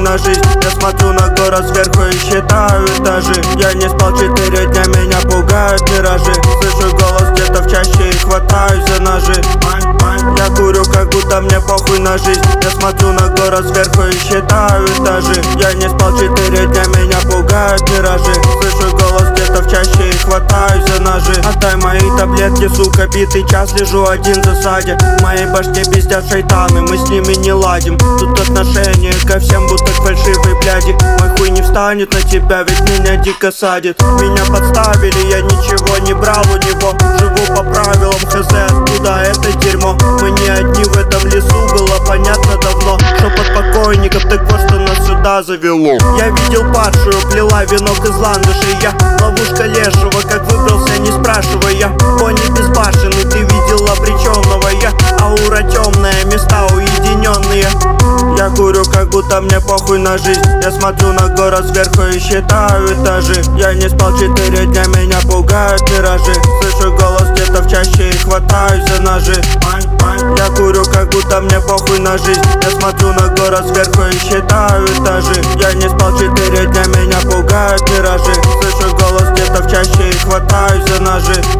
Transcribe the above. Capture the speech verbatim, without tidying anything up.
на жизнь. Я смотрю на город сверху и считаю этажи. Я не спал четыре дня, меня пугают миражи. Слышу голос где-то в чаще и хватаюсь за ножи. Я курю, как будто мне похуй на жизнь. Я смотрю на город сверху и считаю этажи. Я не спал четыре дня, меня пугают миражи. Слышу голос где-то в чаще и хватаюсь за ножи. Отдай мои таблетки, сука, битый час лежу один в засаде. В моей башке пиздят шайтаны, мы с ними не ладим. Тут отношение ко всем будто к фальшивой бляди. Мой хуй не встанет на тебя, ведь меня дико садит. Меня подставили, я ничего не брал у него. Живу по правилам, хз, откуда это дерьмо. Мы не одни в этом лесу, было понятно давно. Шепот покойников, так вот что нас сюда завело. Я видел падшую, плела венок из ландышей. Я ловушка лешего, как выбрался, не спрашивая. Пони безбашенный, ты видел обреченного. Я аура темная, места уединенные. Я курю, как будто мне похуй на жизнь. Я смотрю на город сверху и считаю этажи. Я не спал четыре дня, меня пугают миражи. Слышу голос где-то в чаще и хватаюсь за ножи. Я курю, как будто мне похуй на жизнь. Я смотрю на город сверху и считаю этажи. Я не спал четыре дня, меня пугают миражи. Слышу голос где-то в чаще и хватаюсь за ножи.